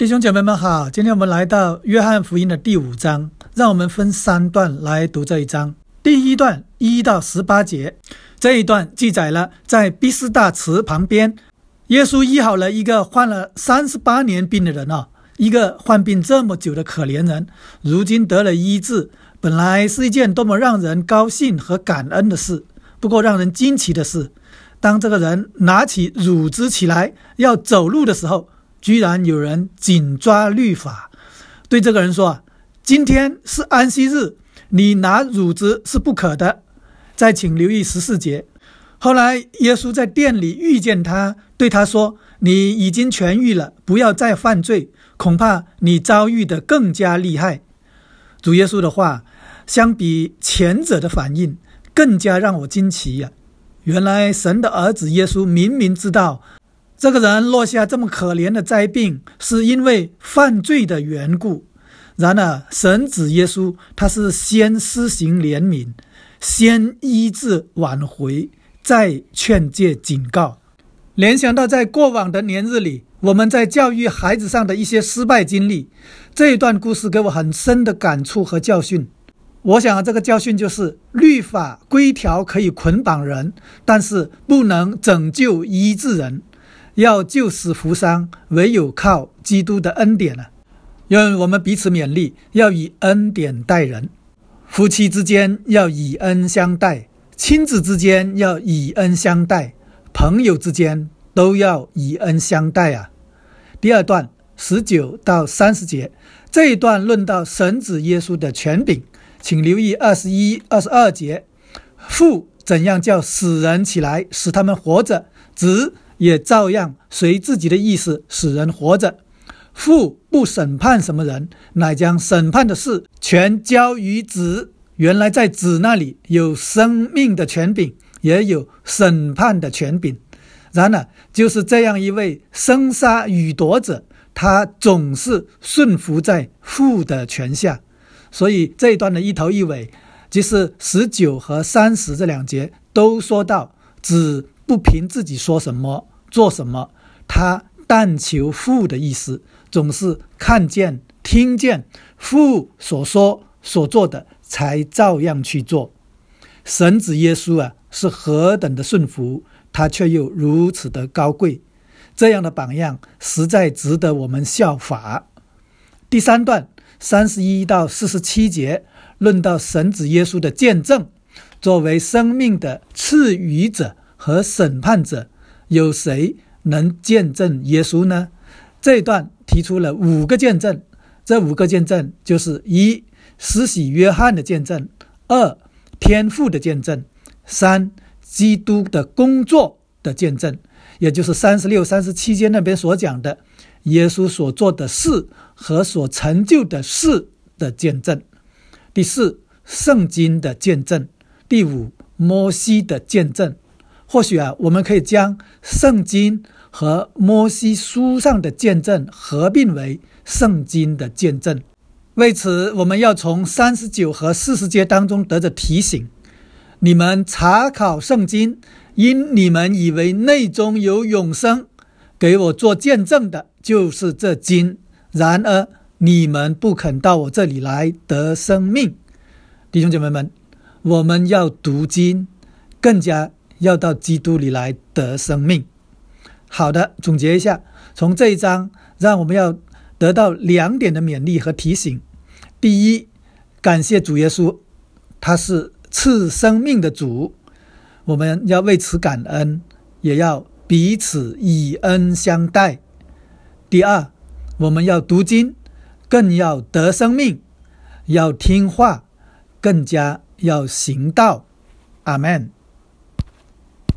弟兄姐妹们好，今天我们来到约翰福音的第5章，让我们分3段来读这一章。第一段1到18节，这一段记载了在毕斯大池旁边，耶稣医好了一个患了38年病的人一个患病这么久的可怜人，如今得了医治，本来是一件多么让人高兴和感恩的事。不过让人惊奇的是，当这个人拿起褥子起来要走路的时候，居然有人紧抓律法，对这个人说，今天是安息日，你拿褥子是不可的。再请留意14节，后来耶稣在店里遇见他，对他说，你已经痊愈了，不要再犯罪，恐怕你遭遇的更加厉害。主耶稣的话相比前者的反应更加让我惊奇呀！原来神的儿子耶稣明明知道这个人落下这么可怜的灾病是因为犯罪的缘故，然而神子耶稣他是先施行怜悯，先医治挽回，再劝诫警告。联想到在过往的年日里，我们在教育孩子上的一些失败经历，这一段故事给我很深的感触和教训。我想这个教训就是，律法规条可以捆绑人，但是不能拯救医治人。要救死扶伤，唯有靠基督的恩典愿我们彼此勉励，要以恩典待人。夫妻之间要以恩相待，亲子之间要以恩相待，朋友之间都要以恩相待第二段19到30节，这一段论到神子耶稣的权柄，请留意21、22节，父怎样叫死人起来，使他们活着，子也照样随自己的意思使人活着。父不审判什么人，乃将审判的事全交于子。原来在子那里有生命的权柄，也有审判的权柄。然而就是这样一位生杀予夺者，他总是顺服在父的权下。所以这一段的一头一尾，即是19和30这2节都说到，子不凭自己说什么做什么，他但求父的意思，总是看见听见父所说所做的才照样去做。神子耶稣是何等的顺服，他却又如此的高贵，这样的榜样实在值得我们效法。第3段31到47节论到神子耶稣的见证，作为生命的赐予者和审判者，有谁能见证耶稣呢？这一段提出了5个见证，这5个见证就是1、施洗约翰的见证； 2、天父的见证； 3、基督的工作的见证，也就是36、37节那边所讲的耶稣所做的事和所成就的事的见证；第4、圣经的见证；第5、摩西的见证。或许我们可以将圣经和摩西书上的见证合并为圣经的见证。为此我们要从39和40节当中得着提醒，你们查考圣经，因你们以为内中有永生，给我做见证的就是这经，然而你们不肯到我这里来得生命。弟兄姐妹们，我们要读经，更加要到基督里来得生命。好的，总结一下，从这一章让我们要得到2点的勉励和提醒。第一，感谢主耶稣，他是赐生命的主，我们要为此感恩，也要彼此以恩相待。第二，我们要读经，更要得生命，要听话，更加要行道。阿们。